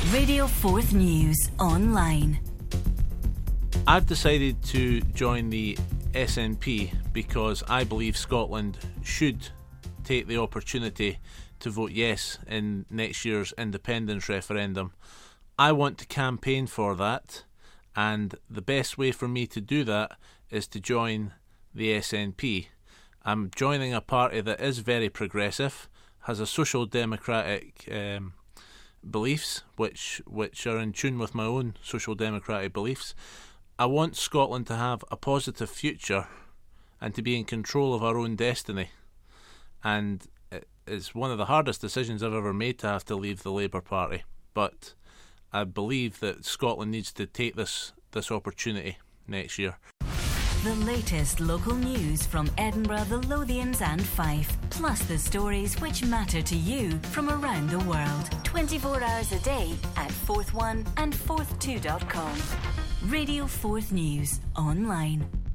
Radio 4th News Online. I've decided to join the SNP because I believe Scotland should take the opportunity to vote yes in next year's independence referendum. I want to campaign for that, and the best way for me to do that is to join the SNP. I'm joining a party that is very progressive, has a social democratic beliefs which are in tune with my own social democratic beliefs. I want Scotland to have a positive future and to be in control of our own destiny. And it's one of the hardest decisions I've ever made to have to leave the Labour Party. But I believe that Scotland needs to take this opportunity next year. The latest local news from Edinburgh, the Lothians and Fife, plus the stories which matter to you from around the world. 24 hours a day at Forth1 and Forth2.com. Radio 4th News Online.